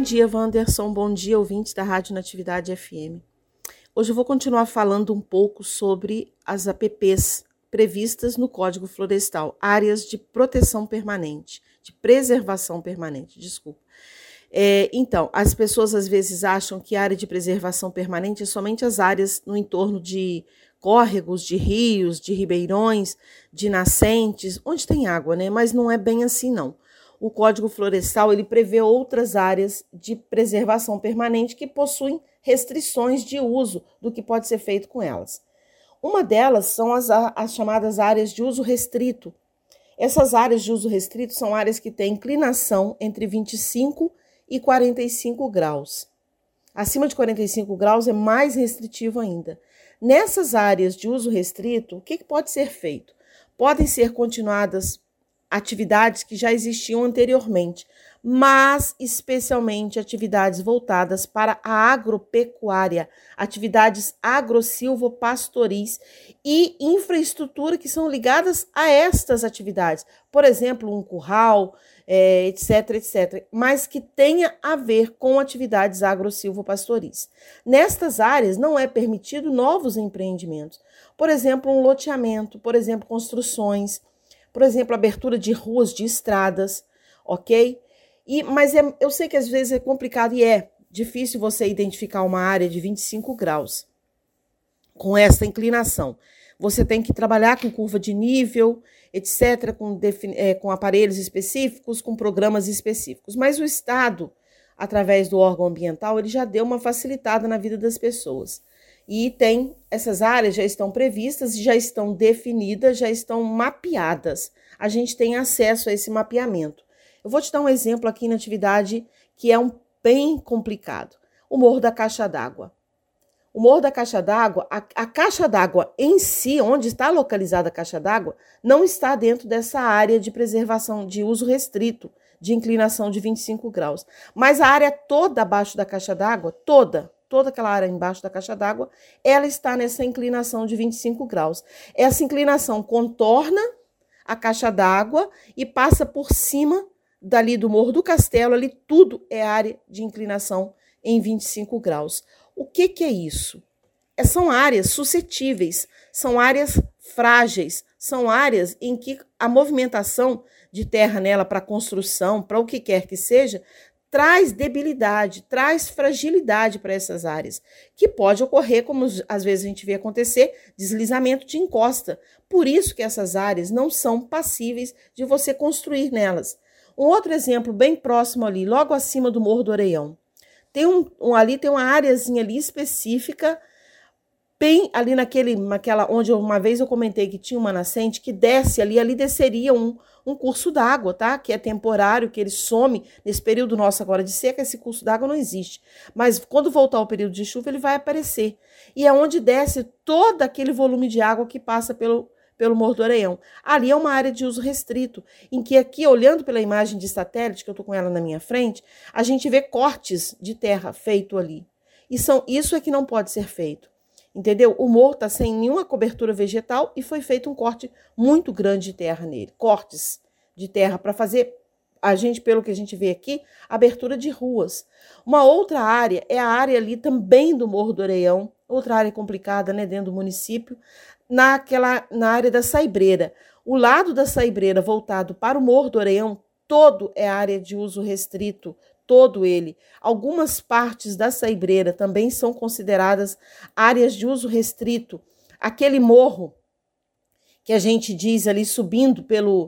dia, Wanderson. Bom dia, ouvintes da Rádio Natividade FM. Hoje eu vou continuar falando um pouco sobre as APPs previstas no Código Florestal, áreas de proteção permanente, de preservação permanente, desculpa. Então, as pessoas às vezes acham que a área de preservação permanente é somente as áreas no entorno de córregos, de rios, de ribeirões, de nascentes, onde tem água, né? Mas não é bem assim, não. O Código Florestal, ele prevê outras áreas de preservação permanente que possuem restrições de uso do que pode ser feito com elas. Uma delas são as chamadas áreas de uso restrito. Essas áreas de uso restrito são áreas que têm inclinação entre 25 e 45 graus. Acima de 45 graus é mais restritivo ainda. Nessas áreas de uso restrito, o que pode ser feito? Podem ser continuadas atividades que já existiam anteriormente, mas especialmente atividades voltadas para a agropecuária, atividades agro-silvopastoris e infraestrutura que são ligadas a estas atividades. Por exemplo, um curral, etc, etc, mas que tenha a ver com atividades agro-silvopastoris. Nestas áreas não é permitido novos empreendimentos. Por exemplo, um loteamento, por exemplo, construções, por exemplo, abertura de ruas, de estradas, ok? Mas eu sei que às vezes é complicado e é difícil você identificar uma área de 25 graus com essa inclinação. Você tem que trabalhar com curva de nível, etc., com aparelhos específicos, com programas específicos. Mas o Estado, através do órgão ambiental, ele já deu uma facilitada na vida das pessoas. E essas áreas já estão previstas, já estão definidas, já estão mapeadas. A gente tem acesso a esse mapeamento. Eu vou te dar um exemplo aqui na atividade que é bem complicado. O Morro da Caixa d'Água. O Morro da Caixa d'Água, a Caixa d'Água em si, onde está localizada a Caixa d'Água, não está dentro dessa área de preservação de uso restrito, de inclinação de 25 graus. Mas a área toda abaixo da Caixa d'Água, toda aquela área embaixo da caixa d'água, ela está nessa inclinação de 25 graus. Essa inclinação contorna a caixa d'água e passa por cima dali do Morro do Castelo, ali tudo é área de inclinação em 25 graus. O que é isso? São áreas suscetíveis, são áreas frágeis, são áreas em que a movimentação de terra nela para construção, para o que quer que seja, traz debilidade, traz fragilidade para essas áreas, que pode ocorrer, como às vezes a gente vê acontecer, deslizamento de encosta. Por isso que essas áreas não são passíveis de você construir nelas. Um outro exemplo bem próximo ali, logo acima do Morro do Oreião. Ali tem uma áreazinha ali específica, bem ali naquela onde uma vez eu comentei que tinha uma nascente que desce ali desceria um curso d'água, tá? Que é temporário, que ele some nesse período nosso agora de seca, esse curso d'água não existe. Mas quando voltar ao período de chuva, ele vai aparecer. E é onde desce todo aquele volume de água que passa pelo Morro do Oreião. Ali é uma área de uso restrito, em que aqui, olhando pela imagem de satélite, que eu tô com ela na minha frente, a gente vê cortes de terra feito ali. Isso é que não pode ser feito. Entendeu? O morro está sem nenhuma cobertura vegetal e foi feito um corte muito grande de terra nele. Cortes de terra para fazer, pelo que a gente vê aqui, abertura de ruas. Uma outra área é a área ali também do Morro do Oreião, outra área complicada, né, dentro do município, na área da Saibreira. O lado da Saibreira voltado para o Morro do Oreião, todo é área de uso restrito, todo ele. Algumas partes da Saibreira também são consideradas áreas de uso restrito. Aquele morro que a gente diz ali subindo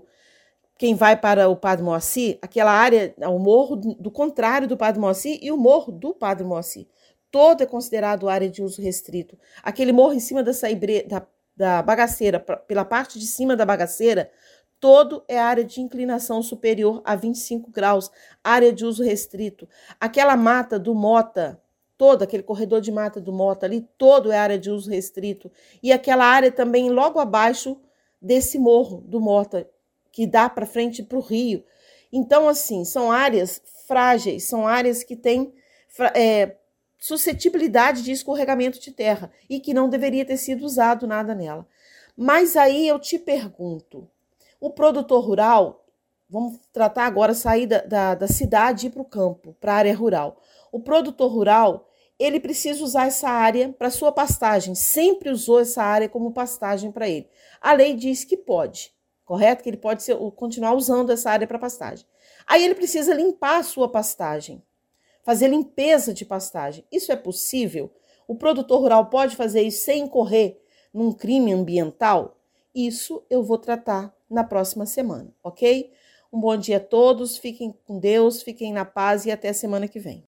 quem vai para o Padre Moacir, aquela área, o morro do contrário do Padre Moacir e o morro do Padre Moacir. Todo é considerado área de uso restrito. Aquele morro em cima da Saibreira, da Bagaceira, pela parte de cima da Bagaceira, todo é área de inclinação superior a 25 graus, área de uso restrito. Aquela mata do Mota, todo aquele corredor de mata do Mota ali, todo é área de uso restrito. E aquela área também logo abaixo desse morro do Mota, que dá para frente para o rio. Então, assim, são áreas frágeis, são áreas que têm suscetibilidade de escorregamento de terra e que não deveria ter sido usado nada nela. Mas aí eu te pergunto, o produtor rural Vamos tratar agora, sair da cidade e ir para o campo, para a área rural. O produtor rural, ele precisa usar essa área para sua pastagem, sempre usou essa área como pastagem para ele. A lei diz que pode, correto? Que ele pode continuar usando essa área para pastagem. Aí ele precisa limpar a sua pastagem, fazer limpeza de pastagem. Isso é possível? O produtor rural pode fazer isso sem incorrer num crime ambiental? Isso eu vou tratar na próxima semana, ok? Um bom dia a todos, fiquem com Deus, fiquem na paz e até a semana que vem.